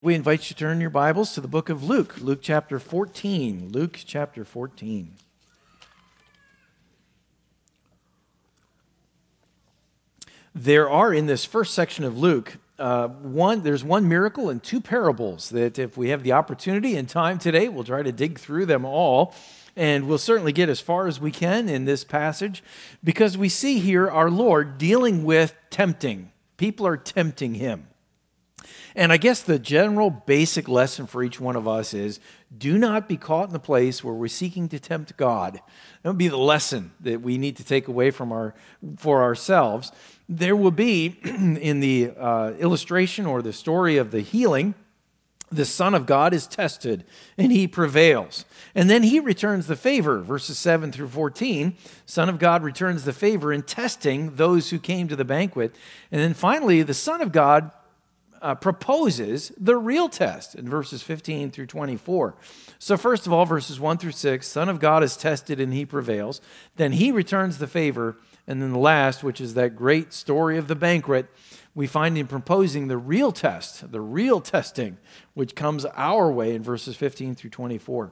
We invite you to turn your Bibles to the book of Luke, Luke chapter 14. Luke chapter 14. There are in this first section of Luke, there's one miracle and two parables that if we have the opportunity and time today, we'll try to dig through them all. And we'll certainly get as far as we can in this passage because we see here our Lord dealing with tempting. People are tempting him. And I guess the general basic lesson for each one of us is do not be caught in the place where we're seeking to tempt God. That would be the lesson that we need to take away for ourselves. There will be, in the illustration or the story of the healing, the Son of God is tested and he prevails. And then he returns the favor, verses 7 through 14. Son of God returns the favor in testing those who came to the banquet. And then finally, the Son of God proposes the real test in verses 15 through 24. So first of all, verses 1 through 6, Son of God is tested and he prevails. Then he returns the favor. And then the last, which is that great story of the banquet, we find him proposing the real test, the real testing, which comes our way in verses 15 through 24.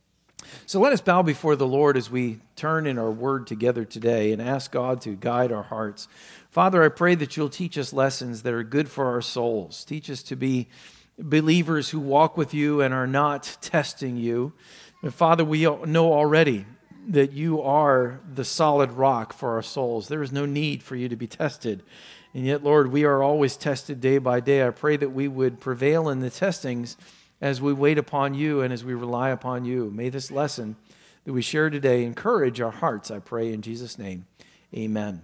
So let us bow before the Lord as we turn in our word together today and ask God to guide our hearts. Father, I pray that you'll teach us lessons that are good for our souls. Teach us to be believers who walk with you and are not testing you. And Father, we know already that you are the solid rock for our souls. There is no need for you to be tested. And yet, Lord, we are always tested day by day. I pray that we would prevail in the testings as we wait upon you and as we rely upon you. May this lesson that we share today encourage our hearts, I pray in Jesus' name. Amen.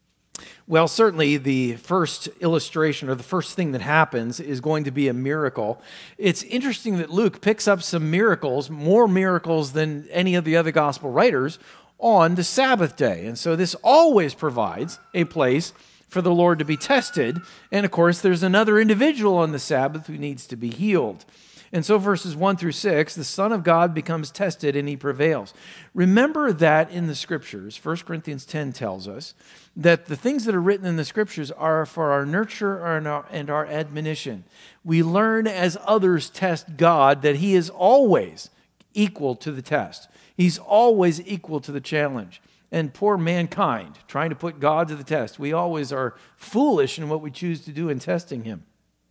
Well, certainly the first illustration or the first thing that happens is going to be a miracle. It's interesting that Luke picks up some miracles, more miracles than any of the other gospel writers, on the Sabbath day. And so this always provides a place for the Lord to be tested. And of course, there's another individual on the Sabbath who needs to be healed. And so verses 1 through 6, the Son of God becomes tested and he prevails. Remember that in the Scriptures, 1 Corinthians 10 tells us that the things that are written in the Scriptures are for our nurture and our admonition. We learn as others test God that he is always equal to the test. He's always equal to the challenge. And poor mankind, trying to put God to the test, we always are foolish in what we choose to do in testing him.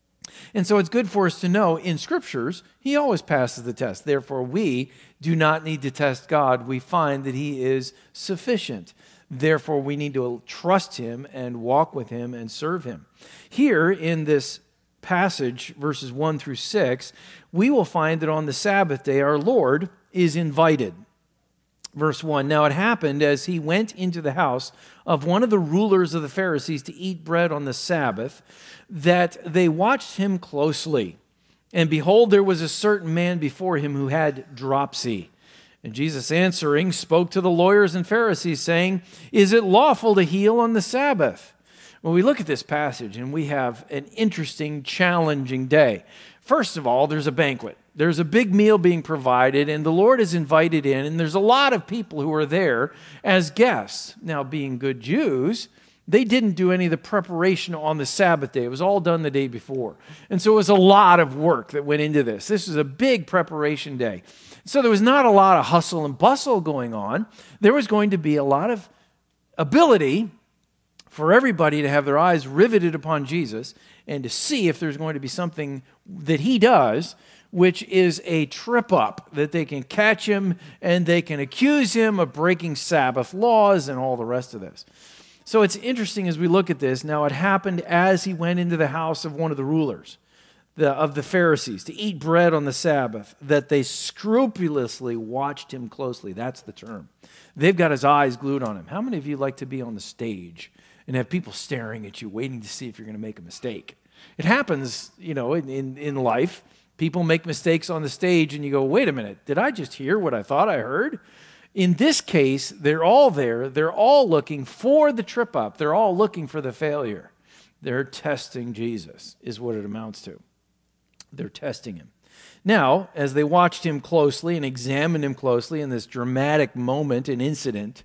And so it's good for us to know in Scriptures, he always passes the test. Therefore, we do not need to test God. We find that he is sufficient. Therefore, we need to trust him and walk with him and serve him. Here in this passage, verses 1 through 6, we will find that on the Sabbath day, our Lord is invited. Verse 1, now it happened as he went into the house of one of the rulers of the Pharisees to eat bread on the Sabbath, that they watched him closely. And behold, there was a certain man before him who had dropsy. And Jesus answering spoke to the lawyers and Pharisees, saying, is it lawful to heal on the Sabbath? Well, we look at this passage and we have an interesting, challenging day. First of all, there's a banquet. There's a big meal being provided, and the Lord is invited in, and there's a lot of people who are there as guests. Now, being good Jews, they didn't do any of the preparation on the Sabbath day. It was all done the day before. And so it was a lot of work that went into this. This was a big preparation day. So there was not a lot of hustle and bustle going on. There was going to be a lot of ability for everybody to have their eyes riveted upon Jesus and to see if there's going to be something that he does which is a trip up, that they can catch him and they can accuse him of breaking Sabbath laws and all the rest of this. So it's interesting as we look at this. Now it happened as he went into the house of one of the rulers of the Pharisees to eat bread on the Sabbath, that they scrupulously watched him closely. That's the term. They've got his eyes glued on him. How many of you like to be on the stage and have people staring at you, waiting to see if you're going to make a mistake? It happens, in life. People make mistakes on the stage and you go, wait a minute, did I just hear what I thought I heard? In this case, they're all there. They're all looking for the trip up. They're all looking for the failure. They're testing Jesus, is what it amounts to. They're testing him. Now, as they watched him closely and examined him closely in this dramatic moment and incident,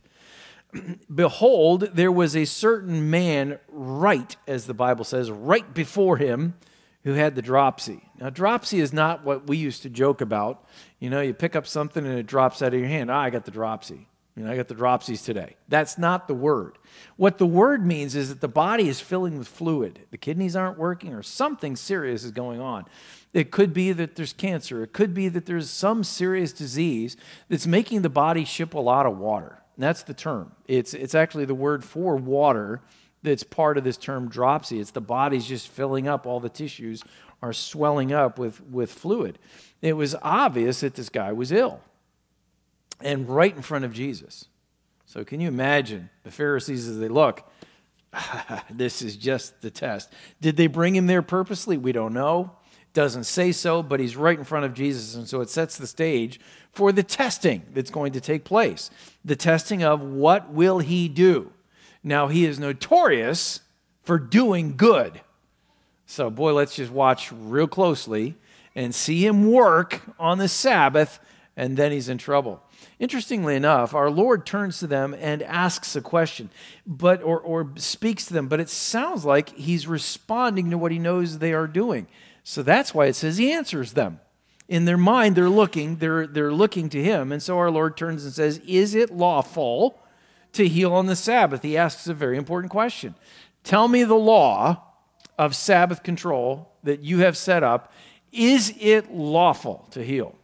behold, there was a certain man right, as the Bible says, right before him, who had the dropsy. Now, dropsy is not what we used to joke about. You know, you pick up something and it drops out of your hand. I got the dropsy. I got the dropsies today. That's not the word. What the word means is that the body is filling with fluid. The kidneys aren't working or something serious is going on. It could be that there's cancer. It could be that there's some serious disease that's making the body ship a lot of water. And that's the term. It's actually the word for water that's part of this term dropsy. It's the body's just filling up, all the tissues are swelling up with fluid. It was obvious that this guy was ill, and right in front of Jesus. So can you imagine the Pharisees as they look? This is just the test. Did they bring him there purposely? We don't know. Doesn't say so, but he's right in front of Jesus, and so it sets the stage for the testing that's going to take place. The testing of what will he do? Now, he is notorious for doing good. So, boy, let's just watch real closely and see him work on the Sabbath, and then he's in trouble. Interestingly enough, our Lord turns to them and asks a question, or speaks to them, but it sounds like he's responding to what he knows they are doing. So that's why it says he answers them. In their mind, they're looking to him, and so our Lord turns and says, "Is it lawful to heal on the Sabbath?" He asks a very important question. Tell me the law of Sabbath control that you have set up. Is it lawful to heal?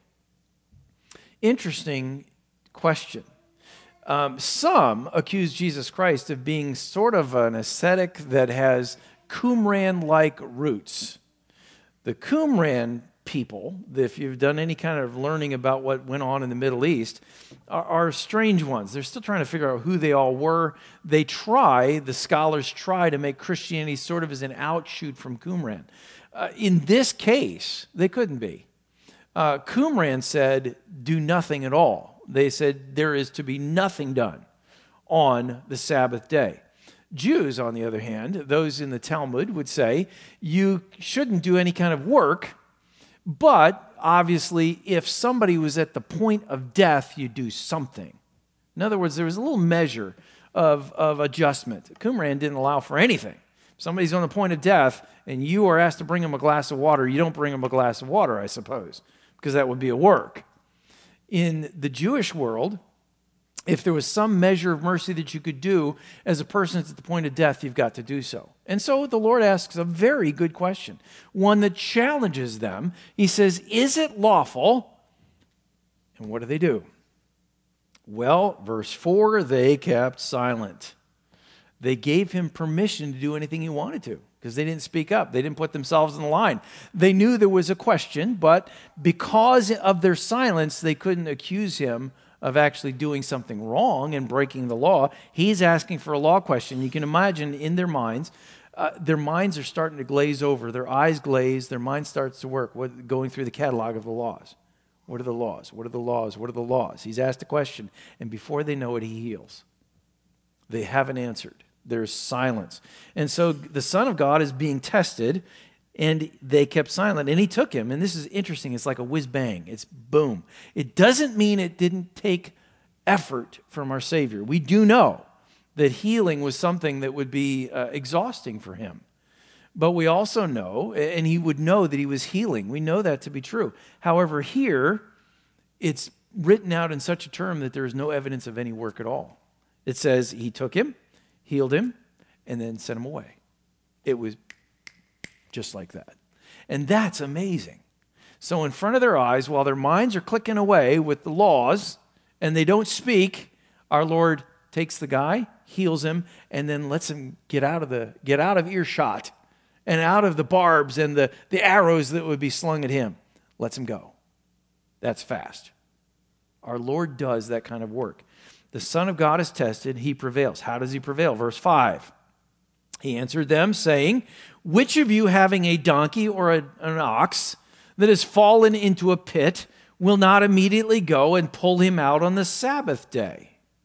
Interesting question. Some accuse Jesus Christ of being sort of an ascetic that has Qumran-like roots. The Qumran people, if you've done any kind of learning about what went on in the Middle East, are strange ones. They're still trying to figure out who they all were. The scholars try to make Christianity sort of as an outshoot from Qumran. In this case, they couldn't be. Qumran said, do nothing at all. They said there is to be nothing done on the Sabbath day. Jews, on the other hand, those in the Talmud would say you shouldn't do any kind of work, but obviously if somebody was at the point of death, you do something. In other words, there was a little measure of adjustment. Qumran didn't allow for anything. If somebody's on the point of death and you are asked to bring them a glass of water, you don't bring them a glass of water, I suppose, because that would be a work. In the Jewish world, if there was some measure of mercy that you could do as a person that's at the point of death, you've got to do so. And so the Lord asks a very good question, one that challenges them. He says, is it lawful? And what do? Well, verse 4, they kept silent. They gave him permission to do anything he wanted to because they didn't speak up. They didn't put themselves in the line. They knew there was a question, but because of their silence, they couldn't accuse him of actually doing something wrong and breaking the law. He's asking for a law question. You can imagine in their minds are starting to glaze over. Their eyes glaze. Their mind starts to work, going through the catalog of the laws. What are the laws? What are the laws? What are the laws? He's asked a question, and before they know it, he heals. They haven't answered. There's silence. And so the Son of God is being tested, and they kept silent. And he took him. And this is interesting. It's like a whiz-bang. It's boom. It doesn't mean it didn't take effort from our Savior. We do know that healing was something that would be exhausting for him. But we also know, and he would know that he was healing. We know that to be true. However, here, it's written out in such a term that there is no evidence of any work at all. It says he took him, healed him, and then sent him away. It was just like that. And that's amazing. So in front of their eyes, while their minds are clicking away with the laws, and they don't speak, our Lord takes the guy, heals him, and then lets him get out of earshot and out of the barbs and the arrows that would be slung at him. Lets him go. That's fast. Our Lord does that kind of work. The Son of God is tested. He prevails. How does he prevail? Verse 5. He answered them, saying, which of you having a donkey or an ox that has fallen into a pit will not immediately go and pull him out on the Sabbath day?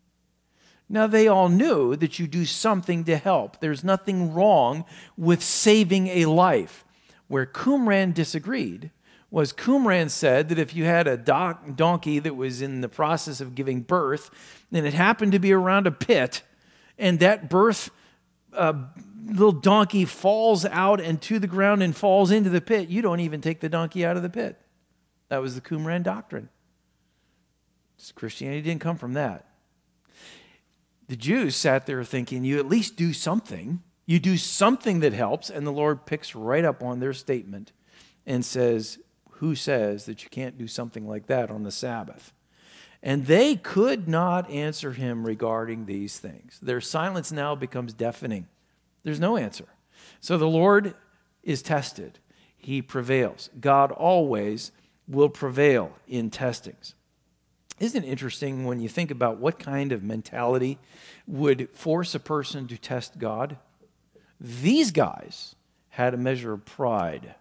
Now they all knew that you do something to help. There's nothing wrong with saving a life. Where Qumran disagreed was Qumran said that if you had a donkey that was in the process of giving birth, and it happened to be around a pit, and that birth little donkey falls out and to the ground and falls into the pit, you don't even take the donkey out of the pit. That was the Qumran doctrine. Christianity didn't come from that. The Jews sat there thinking, you at least do something. You do something that helps, and the Lord picks right up on their statement and says, who says that you can't do something like that on the Sabbath? And they could not answer him regarding these things. Their silence now becomes deafening. There's no answer. So the Lord is tested. He prevails. God always will prevail in testings. Isn't it interesting when you think about what kind of mentality would force a person to test God? These guys had a measure of pride.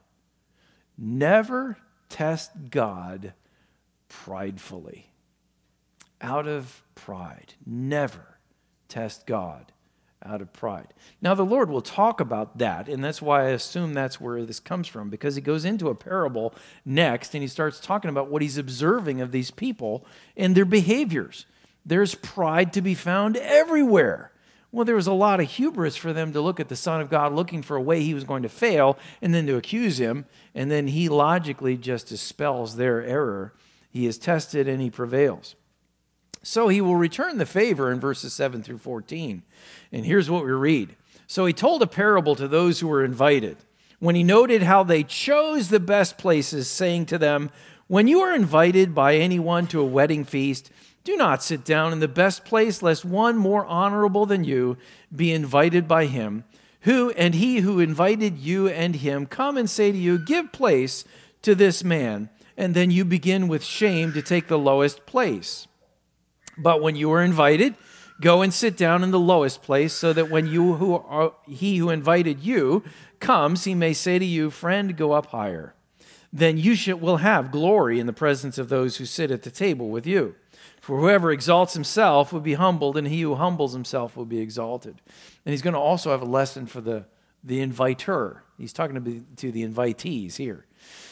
Never test God pridefully. Out of pride. Never test God out of pride. Now, the Lord will talk about that, and that's why I assume that's where this comes from, because he goes into a parable next, and he starts talking about what he's observing of these people and their behaviors. There's pride to be found everywhere. Well, there was a lot of hubris for them to look at the Son of God looking for a way he was going to fail and then to accuse him, and then he logically just dispels their error. He is tested and he prevails. So he will return the favor in verses 7 through 14. And here's what we read. So he told a parable to those who were invited. When he noted how they chose the best places, saying to them, when you are invited by anyone to a wedding feast, do not sit down in the best place, lest one more honorable than you be invited by him. He who invited you and him come and say to you, give place to this man. And then you begin with shame to take the lowest place. But when you are invited, go and sit down in the lowest place, so that when he who invited you comes, he may say to you, friend, go up higher. Then you will have glory in the presence of those who sit at the table with you. For whoever exalts himself will be humbled, and he who humbles himself will be exalted. And he's going to also have a lesson for the inviter. He's talking to the invitees here.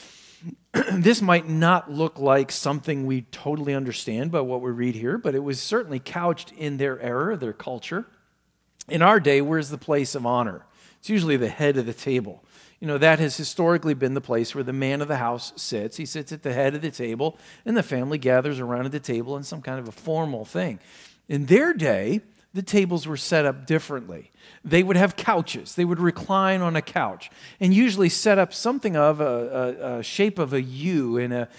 This might not look like something we totally understand by what we read here, but it was certainly couched in their era, their culture. In our day, where's the place of honor? It's usually the head of the table. You know, that has historically been the place where the man of the house sits. He sits at the head of the table, and the family gathers around at the table in some kind of a formal thing. In their day, the tables were set up differently. They would have couches. They would recline on a couch and usually set up something of a shape of a U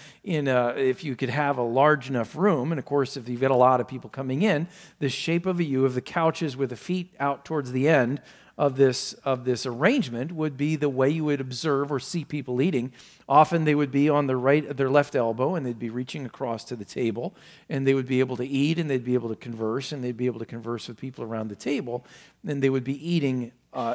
if you could have a large enough room. And of course, if you've got a lot of people coming in, the shape of a U of the couches with the feet out towards the end of this arrangement would be the way you would observe or see people eating. Often they would be on their left elbow, and they'd be reaching across to the table, and they would be able to eat, and they'd be able to converse, and they'd be able to converse with people around the table. And they would be eating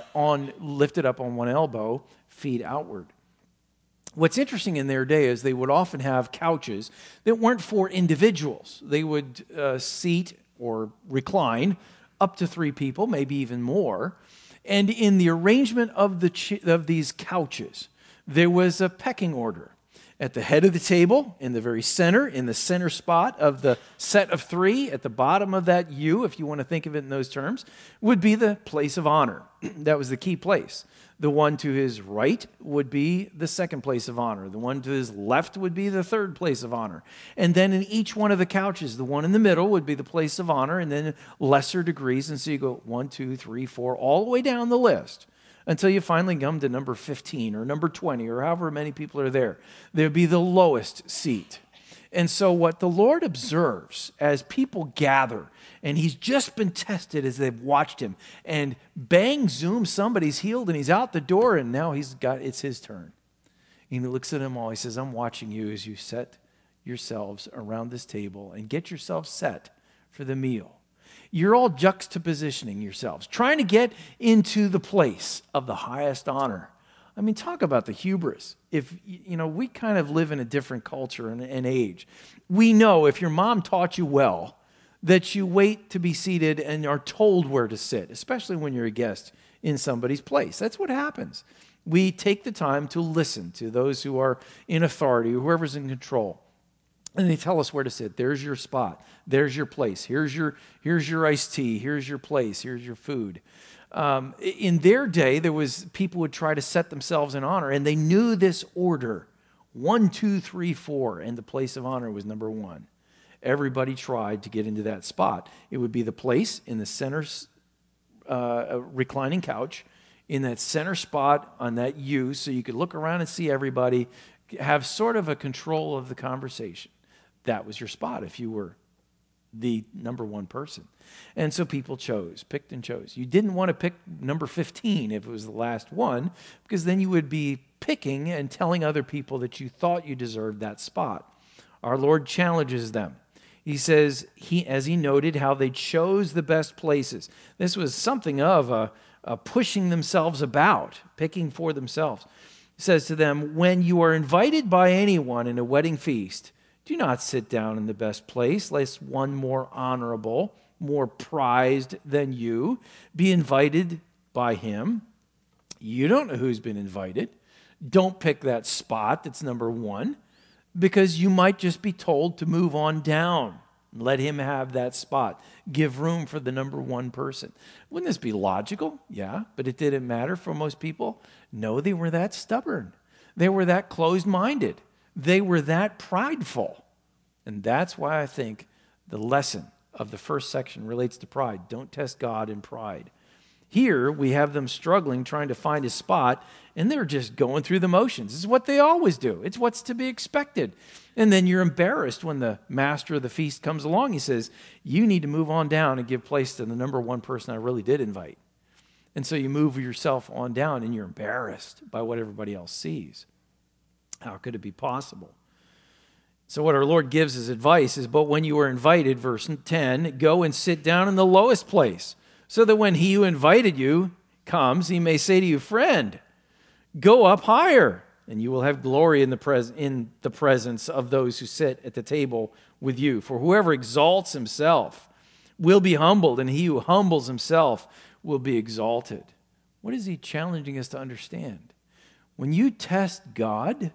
lifted up on one elbow, feet outward. What's interesting in their day is they would often have couches that weren't for individuals. They would seat or recline up to 3 people, maybe even more. And in the arrangement of these couches, there was a pecking order. At the head of the table, in the very center, in the center spot of the set of 3, at the bottom of that U, if you want to think of it in those terms, would be the place of honor. That was the key place. The one to his right would be the second place of honor. The one to his left would be the third place of honor. And then in each one of the couches, the one in the middle would be the place of honor, and then lesser degrees. And so you go 1, 2, 3, 4, all the way down the list until you finally come to number 15 or number 20 or however many people are there. There would be the lowest seat. And so what the Lord observes as people gather, and he's just been tested as they've watched him, and bang, zoom, somebody's healed, and he's out the door, and now it's his turn. And he looks at them all. He says, I'm watching you as you set yourselves around this table and get yourselves set for the meal. You're all juxtapositioning yourselves, trying to get into the place of the highest honor. I mean, talk about the hubris. If, we kind of live in a different culture and age. We know if your mom taught you well, that you wait to be seated and are told where to sit, especially when you're a guest in somebody's place. That's what happens. We take the time to listen to those who are in authority, whoever's in control. And they tell us where to sit. There's your spot. There's your place. Here's your iced tea. Here's your place. Here's your food. In their day, people would try to set themselves in honor, and they knew this order. 1, 2, 3, 4, and the place of honor was number 1. Everybody tried to get into that spot. It would be the place in the center reclining couch, in that center spot on that U, so you could look around and see everybody, have sort of a control of the conversation. That was your spot if you were the number 1 person. And so people picked and chose. You didn't want to pick number 15 if it was the last one, because then you would be picking and telling other people that you thought you deserved that spot. Our Lord challenges them. He says, as he noted, how they chose the best places. This was something of a pushing themselves about, picking for themselves. He says to them, when you are invited by anyone in a wedding feast, do not sit down in the best place, lest one more honorable, more prized than you be invited by him. You don't know who's been invited. Don't pick that spot that's number 1, because you might just be told to move on down. Let him have that spot. Give room for the number 1 person. Wouldn't this be logical? Yeah, but it didn't matter for most people. No, they were that stubborn. They were that closed-minded. They were that prideful. And that's why I think the lesson of the first section relates to pride. Don't test God in pride. Here, we have them struggling, trying to find a spot, and they're just going through the motions. This is what they always do. It's what's to be expected. And then you're embarrassed when the master of the feast comes along. He says, you need to move on down and give place to the number 1 person I really did invite. And so you move yourself on down, and you're embarrassed by what everybody else sees. How could it be possible? So what our Lord gives as advice is, but when you are invited, verse 10, go and sit down in the lowest place, so that when he who invited you comes, he may say to you, friend, go up higher, and you will have glory in the presence of those who sit at the table with you. For whoever exalts himself will be humbled, and he who humbles himself will be exalted. What is he challenging us to understand? When you test God,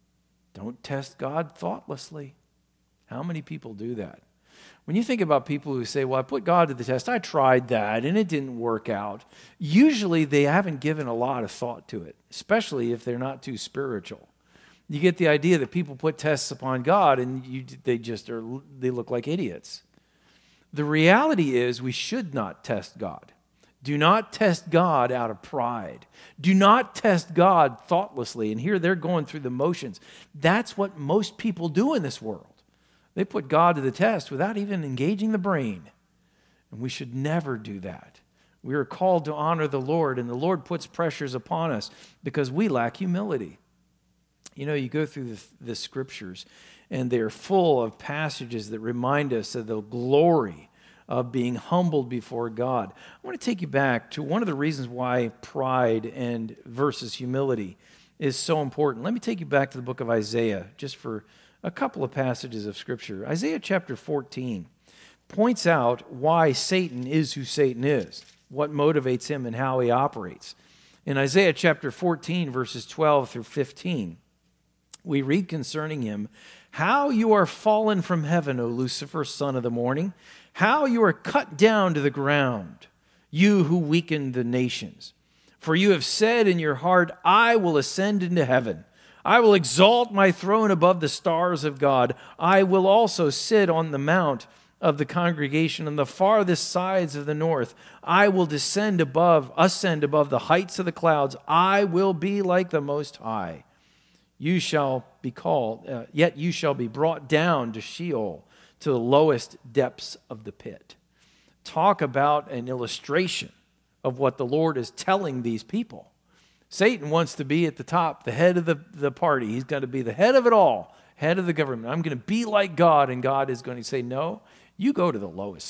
don't test God thoughtlessly. How many people do that? When you think about people who say, well, I put God to the test, I tried that, and it didn't work out, usually they haven't given a lot of thought to it, especially if they're not too spiritual. You get the idea that people put tests upon God, and they look like idiots. The reality is we should not test God. Do not test God out of pride. Do not test God thoughtlessly. And here they're going through the motions. That's what most people do in this world. They put God to the test without even engaging the brain. And we should never do that. We are called to honor the Lord, and the Lord puts pressures upon us because we lack humility. You know, you go through the scriptures, and they're full of passages that remind us of the glory of being humbled before God. I want to take you back to one of the reasons why pride and versus humility is so important. Let me take you back to the book of Isaiah, just for a couple of passages of Scripture. Isaiah chapter 14 points out why Satan is who Satan is, what motivates him and how he operates. In Isaiah chapter 14, verses 12 through 15, we read concerning him, how you are fallen from heaven, O Lucifer, son of the morning, how you are cut down to the ground, you who weakened the nations. For you have said in your heart, I will ascend into heaven. I will exalt my throne above the stars of God. I will also sit on the mount of the congregation on the farthest sides of the north. I will ascend above the heights of the clouds. I will be like the Most High. You shall be called, yet you shall be brought down to Sheol, to the lowest depths of the pit. Talk about an illustration of what the Lord is telling these people. Satan wants to be at the top, the head of the party. He's going to be the head of it all, head of the government. I'm going to be like God, and God is going to say, no, you go to the lowest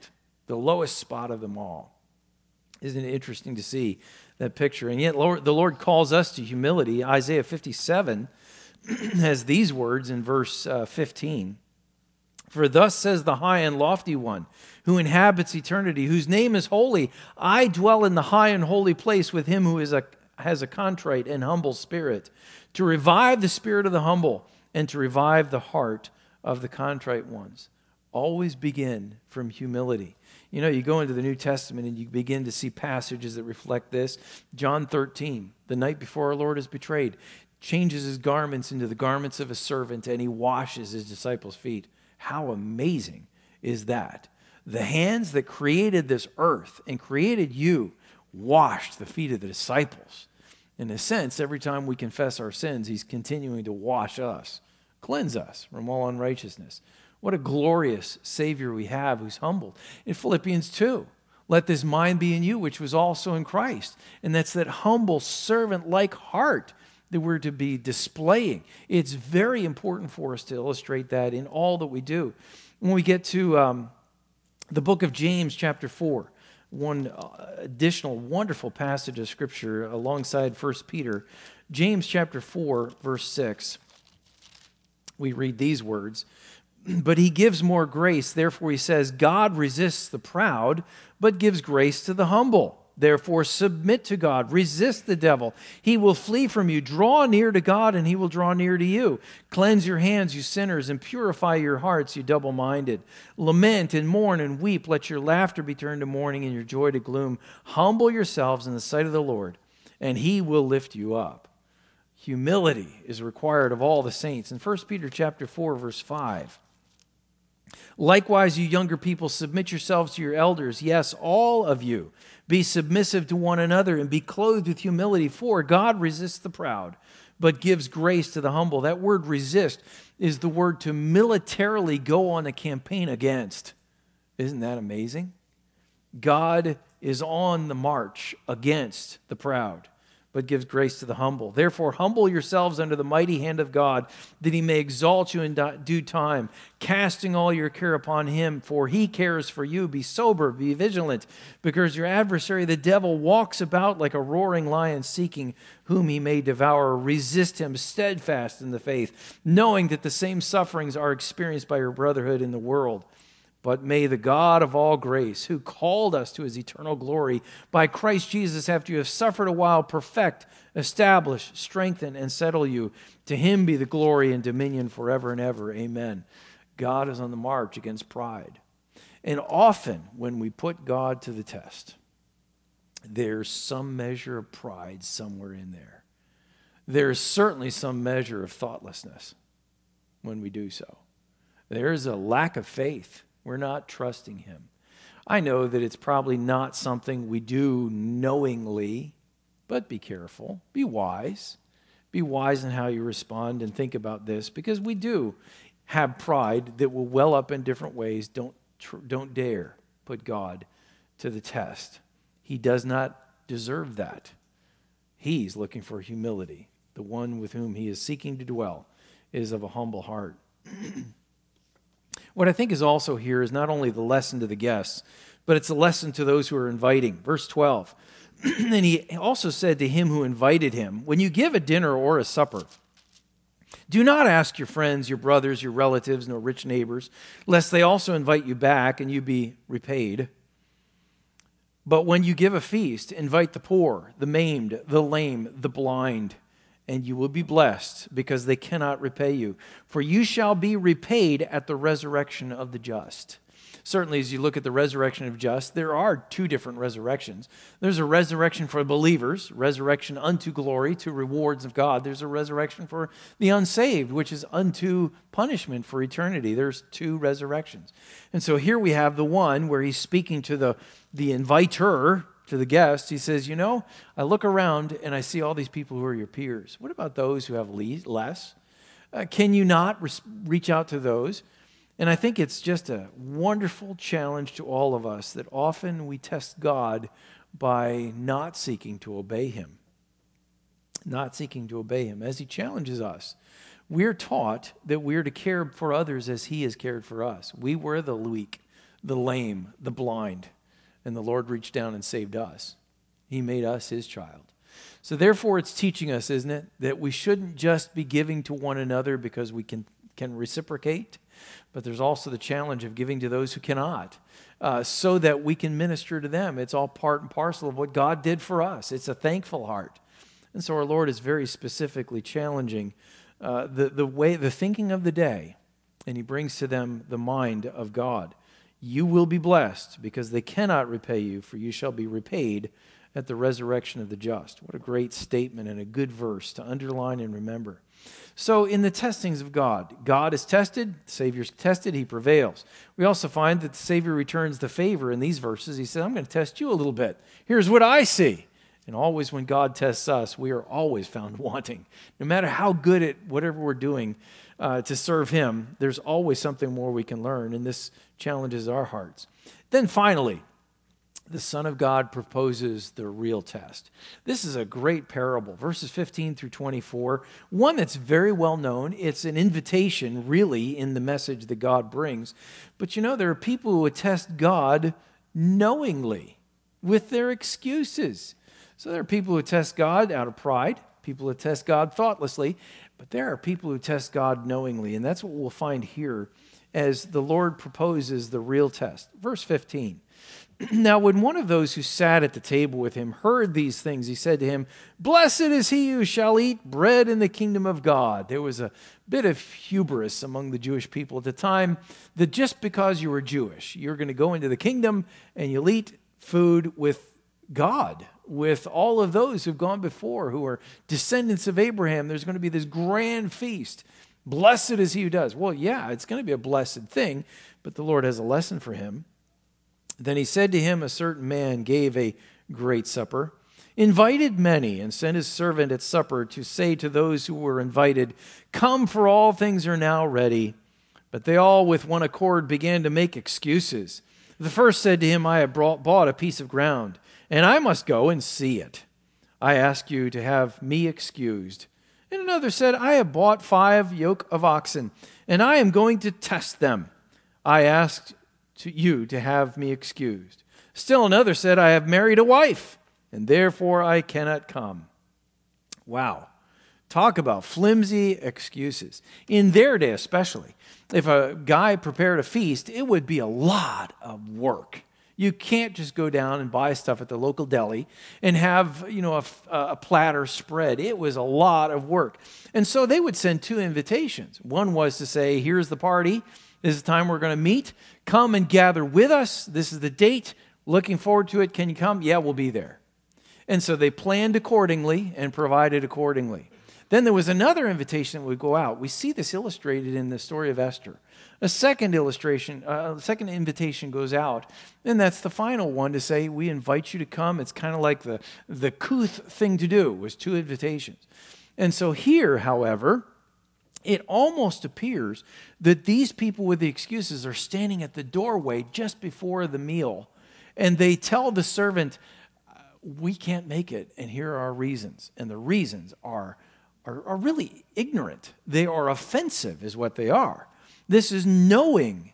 spot of them all. Isn't it interesting to see that picture? And yet the Lord calls us to humility. Isaiah 57 has these words in verse 15. For thus says the high and lofty one, who inhabits eternity, whose name is holy. I dwell in the high and holy place with him who has a contrite and humble spirit, to revive the spirit of the humble and to revive the heart of the contrite ones. always begin from humility. You know, you go into the New Testament and you begin to see passages that reflect this. John 13, the night before our Lord is betrayed, changes his garments into the garments of a servant, and he washes his disciples' feet. How amazing is that? The hands that created this earth and created you washed the feet of the disciples. In a sense, every time we confess our sins, he's continuing to wash us, cleanse us from all unrighteousness. What a glorious Savior we have who's humbled. In Philippians 2, let this mind be in you, which was also in Christ. And that's that humble, servant-like heart that we're to be displaying. It's very important for us to illustrate that in all that we do. When we get to the book of James, chapter 4, one additional wonderful passage of Scripture alongside 1 Peter, James chapter 4, verse 6, we read these words, but he gives more grace. Therefore, he says, God resists the proud, but gives grace to the humble. Therefore, submit to God. Resist the devil. He will flee from you. Draw near to God, and he will draw near to you. Cleanse your hands, you sinners, and purify your hearts, you double-minded. Lament and mourn and weep. Let your laughter be turned to mourning and your joy to gloom. Humble yourselves in the sight of the Lord, and he will lift you up. Humility is required of all the saints. In 1 Peter chapter 4, verse 5, likewise, you younger people, submit yourselves to your elders. Yes, all of you. Be submissive to one another and be clothed with humility, for God resists the proud, but gives grace to the humble. That word resist is the word to militarily go on a campaign against. Isn't that amazing? God is on the march against the proud, but gives grace to the humble. Therefore, humble yourselves under the mighty hand of God, that he may exalt you in due time, casting all your care upon him, for he cares for you. Be sober, be vigilant, because your adversary, the devil, walks about like a roaring lion, seeking whom he may devour. Resist him, steadfast in the faith, knowing that the same sufferings are experienced by your brotherhood in the world. But may the God of all grace, who called us to his eternal glory by Christ Jesus, after you have suffered a while, perfect, establish, strengthen, and settle you. To him be the glory and dominion forever and ever. Amen. God is on the march against pride. And often when we put God to the test, there's some measure of pride somewhere in there. There's certainly some measure of thoughtlessness when we do so. There's a lack of faith. We're not trusting him. I know that it's probably not something we do knowingly, but be careful. Be wise. Be wise in how you respond and think about this, because we do have pride that will well up in different ways. Don't dare put God to the test. He does not deserve that. He's looking for humility. The one with whom he is seeking to dwell is of a humble heart. What I think is also here is not only the lesson to the guests, but it's a lesson to those who are inviting. Verse 12, and he also said to him who invited him, when you give a dinner or a supper, do not ask your friends, your brothers, your relatives, nor rich neighbors, lest they also invite you back and you be repaid. But when you give a feast, invite the poor, the maimed, the lame, the blind, and you will be blessed, because they cannot repay you. For you shall be repaid at the resurrection of the just. Certainly, as you look at the resurrection of just, there are two different resurrections. There's a resurrection for believers, resurrection unto glory, to rewards of God. There's a resurrection for the unsaved, which is unto punishment for eternity. There's two resurrections. And so here we have the one where he's speaking to the inviter, to the guest. He says, you know, I look around and I see all these people who are your peers. What about those who have less? Can you not reach out to those? And I think it's just a wonderful challenge to all of us that often we test God by not seeking to obey him. Not seeking to obey him. As he challenges us, we're taught that we're to care for others as he has cared for us. We were the weak, the lame, the blind. And the Lord reached down and saved us. He made us his child. So therefore, it's teaching us, isn't it, that we shouldn't just be giving to one another because we can reciprocate, but there's also the challenge of giving to those who cannot, so that we can minister to them. It's all part and parcel of what God did for us. It's a thankful heart. And so our Lord is very specifically challenging the thinking of the day and he brings to them the mind of God. You will be blessed because they cannot repay you, for you shall be repaid at the resurrection of the just. What a great statement and a good verse to underline and remember. So in the testings of God, God is tested, the Savior's tested, he prevails. We also find that the Savior returns the favor in these verses. He said, I'm going to test you a little bit. Here's what I see. And always when God tests us, we are always found wanting. No matter how good at whatever we're doing to serve him, there's always something more we can learn, and this challenges our hearts. Then finally, the Son of God proposes the real test. This is a great parable, verses 15 through 24, one that's very well known. It's an invitation, really, in the message that God brings. But you know, there are people who would test God knowingly with their excuses. So there are people who test God out of pride, people who test God thoughtlessly, but there are people who test God knowingly, and that's what we'll find here as the Lord proposes the real test. Verse 15. Now, when one of those who sat at the table with him heard these things, he said to him, Blessed is he who shall eat bread in the kingdom of God. There was a bit of hubris among the Jewish people at the time that just because you were Jewish, you're going to go into the kingdom and you'll eat food with God, with all of those who've gone before, who are descendants of Abraham. There's going to be this grand feast. Blessed is he who does. Well, yeah, it's going to be a blessed thing, but the Lord has a lesson for him. Then he said to him, a certain man gave a great supper, invited many, and sent his servant at supper to say to those who were invited, Come, for all things are now ready. But they all with one accord began to make excuses. The first said to him, I have bought a piece of ground, and I must go and see it. I ask you to have me excused. And another said, I have bought 5 yoke of oxen, and I am going to test them. I asked to you to have me excused. Still another said, I have married a wife, and therefore I cannot come. Wow. Talk about flimsy excuses. In their day especially, if a guy prepared a feast, it would be a lot of work. You can't just go down and buy stuff at the local deli and have, a platter spread. It was a lot of work. And so they would send 2 invitations. One was to say, here's the party. This is the time we're going to meet. Come and gather with us. This is the date. Looking forward to it. Can you come? Yeah, we'll be there. And so they planned accordingly and provided accordingly. Then there was another invitation that would go out. We see this illustrated in the story of Esther. A second invitation goes out, and that's the final one to say, we invite you to come. It's kind of like the couth thing to do was 2 invitations. And so here, however, it almost appears that these people with the excuses are standing at the doorway just before the meal, and they tell the servant, we can't make it, and here are our reasons. And the reasons are really ignorant. They are offensive is what they are. This is knowing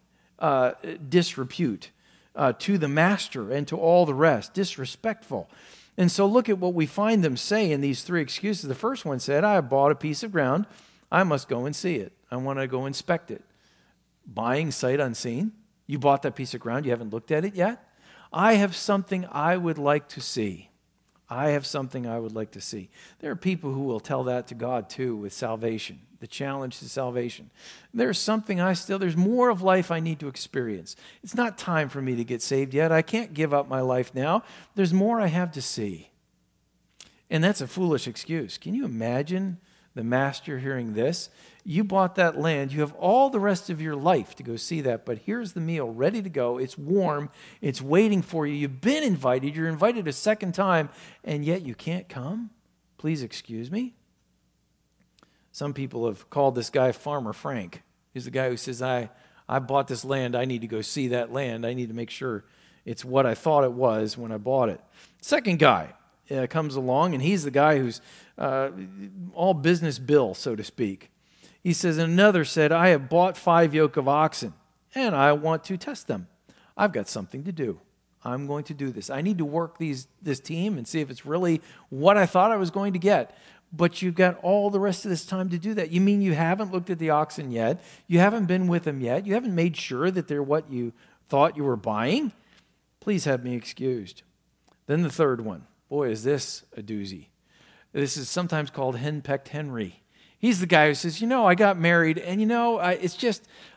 disrepute to the master and to all the rest, disrespectful. And so look at what we find them say in these 3 excuses. The first one said, I have bought a piece of ground. I must go and see it. I want to go inspect it. Buying sight unseen. You bought that piece of ground. You haven't looked at it yet. I have something I would like to see. I have something I would like to see. There are people who will tell that to God too with salvation, the challenge to salvation. There's more of life I need to experience. It's not time for me to get saved yet. I can't give up my life now. There's more I have to see. And that's a foolish excuse. Can you imagine the master hearing this? You bought that land. You have all the rest of your life to go see that, but here's the meal ready to go. It's warm. It's waiting for you. You've been invited. You're invited a second time, and yet you can't come? Please excuse me. Some people have called this guy Farmer Frank. He's the guy who says, I bought this land. I need to go see that land. I need to make sure it's what I thought it was when I bought it. Second guy comes along, and he's the guy who's all business bill, so to speak. He says, and another said, I have bought 5 yoke of oxen, and I want to test them. I've got something to do. I'm going to do this. I need to work this team and see if it's really what I thought I was going to get. But you've got all the rest of this time to do that. You mean you haven't looked at the oxen yet? You haven't been with them yet? You haven't made sure that they're what you thought you were buying? Please have me excused. Then the third one. Boy, is this a doozy. This is sometimes called henpecked Henry. He's the guy who says, I got married, and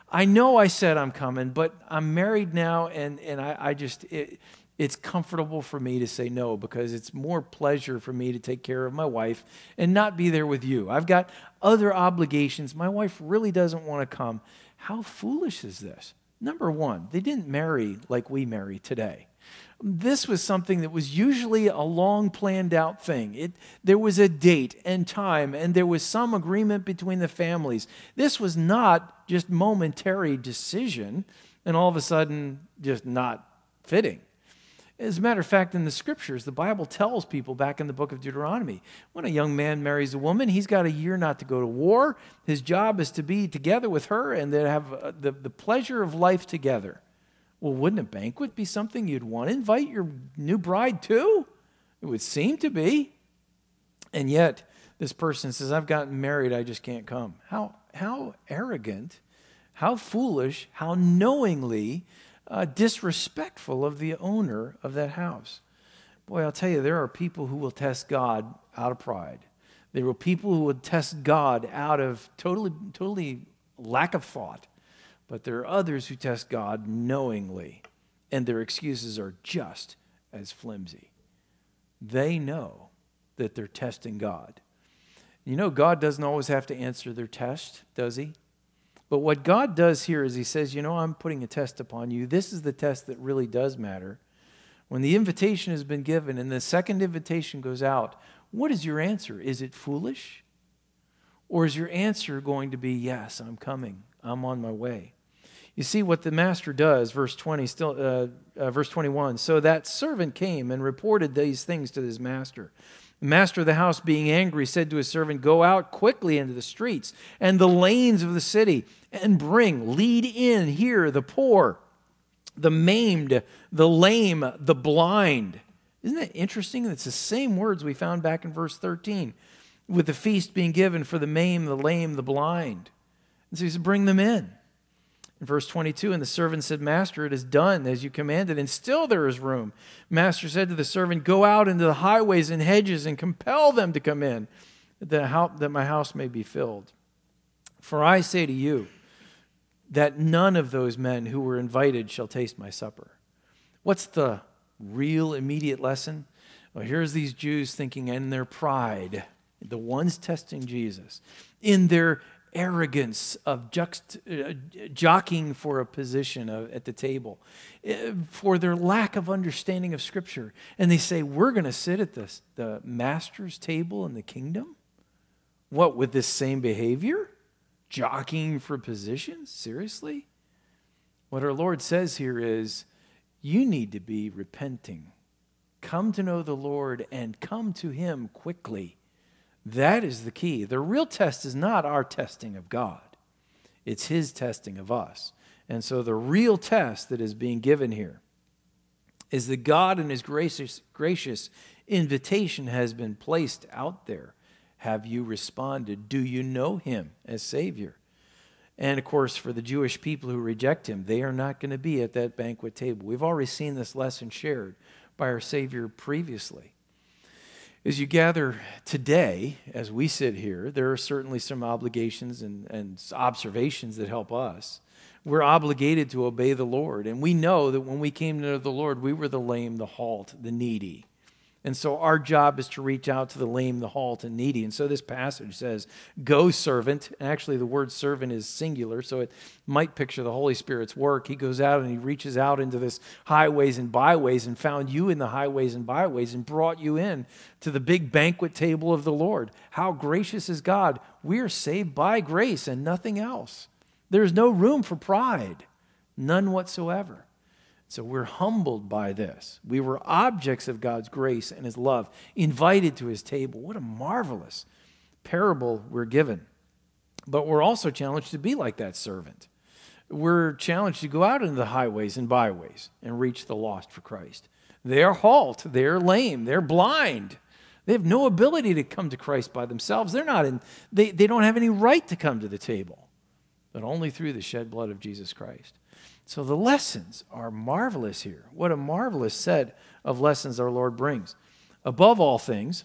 I know I said I'm coming, but I'm married now, and it's comfortable for me to say no because it's more pleasure for me to take care of my wife and not be there with you. I've got other obligations. My wife really doesn't want to come. How foolish is this? Number one, they didn't marry like we marry today. This was something that was usually a long planned out thing. There was a date and time, and there was some agreement between the families. This was not just momentary decision and all of a sudden just not fitting. As a matter of fact, in the scriptures, the Bible tells people back in the book of Deuteronomy, when a young man marries a woman, he's got a year not to go to war. His job is to be together with her and to have the pleasure of life together. Well, wouldn't a banquet be something you'd want to invite your new bride to? It would seem to be. And yet, this person says, I've gotten married, I just can't come. How arrogant, how foolish, how knowingly disrespectful of the owner of that house. Boy, I'll tell you, there are people who will test God out of pride. There are people who would test God out of totally lack of thought. But there are others who test God knowingly, and their excuses are just as flimsy. They know that they're testing God. You know, God doesn't always have to answer their test, does he? But what God does here is he says, you know, I'm putting a test upon you. This is the test that really does matter. When the invitation has been given and the second invitation goes out, what is your answer? Is it foolish? Or is your answer going to be, yes, I'm coming. I'm on my way. You see what the master does, verse 21. So that servant came and reported these things to his master. The master of the house, being angry, said to his servant, go out quickly into the streets and the lanes of the city and lead in here the poor, the maimed, the lame, the blind. Isn't that interesting? It's the same words we found back in verse 13 with the feast being given for the maimed, the lame, the blind. And so he said, bring them in. In verse 22, and the servant said, Master, it is done as you commanded, and still there is room. Master said to the servant, go out into the highways and hedges and compel them to come in, that my house may be filled. For I say to you that none of those men who were invited shall taste my supper. What's the real immediate lesson? Well, here's these Jews thinking in their pride, the ones testing Jesus, in their arrogance of jockeying for a position at the table, for their lack of understanding of Scripture. And they say, we're going to sit at the master's table in the kingdom? What, with this same behavior? Jockeying for positions? Seriously? What our Lord says here is, you need to be repenting. Come to know the Lord and come to Him quickly. That is the key. The real test is not our testing of God. It's His testing of us. And so the real test that is being given here is that God in His gracious invitation has been placed out there. Have you responded? Do you know Him as Savior? And of course, for the Jewish people who reject Him, they are not going to be at that banquet table. We've already seen this lesson shared by our Savior previously. As you gather today, as we sit here, there are certainly some obligations and observations that help us. We're obligated to obey the Lord. And we know that when we came to know the Lord, we were the lame, the halt, the needy. And so our job is to reach out to the lame, the halt, and needy. And so this passage says, go servant. And actually the word servant is singular, so it might picture the Holy Spirit's work. He goes out and He reaches out into this highways and byways and found you in the highways and byways and brought you in to the big banquet table of the Lord. How gracious is God. We are saved by grace and nothing else. There's no room for pride, none whatsoever. So we're humbled by this. We were objects of God's grace and His love, invited to His table. What a marvelous parable we're given. But we're also challenged to be like that servant. We're challenged to go out into the highways and byways and reach the lost for Christ. They're halt, they're lame, they're blind. They have no ability to come to Christ by themselves. They don't have any right to come to the table, but only through the shed blood of Jesus Christ. So the lessons are marvelous here. What a marvelous set of lessons our Lord brings. Above all things,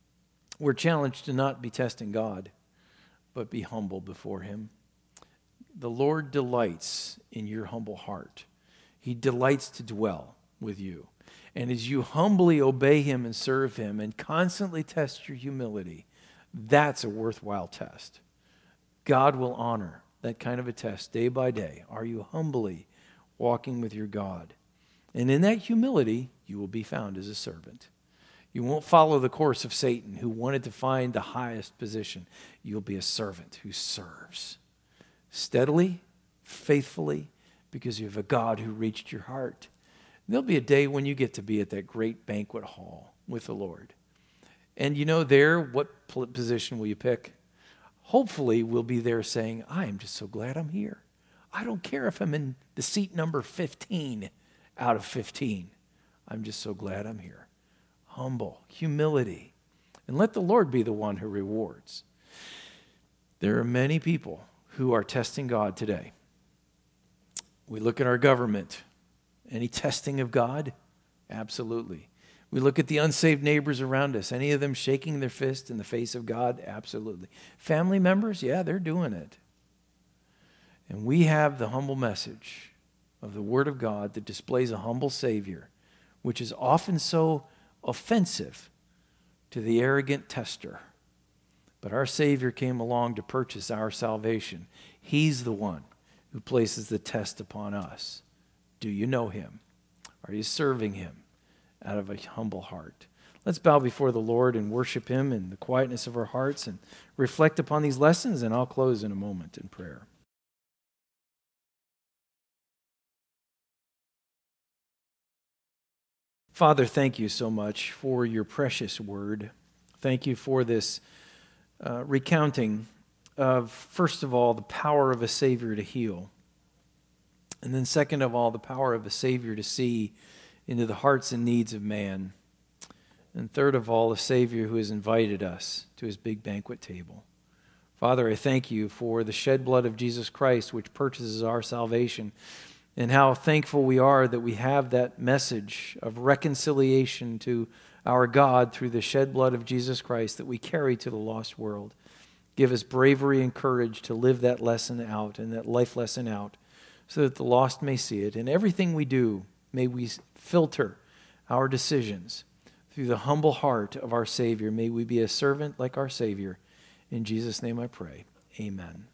we're challenged to not be testing God, but be humble before Him. The Lord delights in your humble heart. He delights to dwell with you. And as you humbly obey him and serve him and constantly test your humility, that's a worthwhile test. God will honor that kind of a test day by day. Are you humbly walking with your God? And in that humility, you will be found as a servant. You won't follow the course of Satan, who wanted to find the highest position. You'll be a servant who serves steadily, faithfully, because you have a God who reached your heart. And there'll be a day when you get to be at that great banquet hall with the Lord. And there, what position will you pick? Hopefully, we'll be there saying, I am just so glad I'm here. I don't care if I'm in the seat number 15 out of 15. I'm just so glad I'm here. Humble, humility, and let the Lord be the one who rewards. There are many people who are testing God today. We look at our government. Any testing of God? Absolutely. We look at the unsaved neighbors around us. Any of them shaking their fist in the face of God? Absolutely. Family members? Yeah, they're doing it. And we have the humble message of the Word of God that displays a humble Savior, which is often so offensive to the arrogant tester. But our Savior came along to purchase our salvation. He's the one who places the test upon us. Do you know him? Are you serving him out of a humble heart? Let's bow before the Lord and worship him in the quietness of our hearts and reflect upon these lessons, and I'll close in a moment in prayer. Father, thank you so much for your precious word. Thank you for this recounting of, first of all, the power of a Savior to heal. And then second of all, the power of a Savior to see into the hearts and needs of man. And third of all, a Savior who has invited us to his big banquet table. Father, I thank you for the shed blood of Jesus Christ, which purchases our salvation, and how thankful we are that we have that message of reconciliation to our God through the shed blood of Jesus Christ that we carry to the lost world. Give us bravery and courage to live that lesson out and that life lesson out so that the lost may see it. In everything we do, may we filter our decisions through the humble heart of our Savior. May we be a servant like our Savior. In Jesus' name I pray. Amen.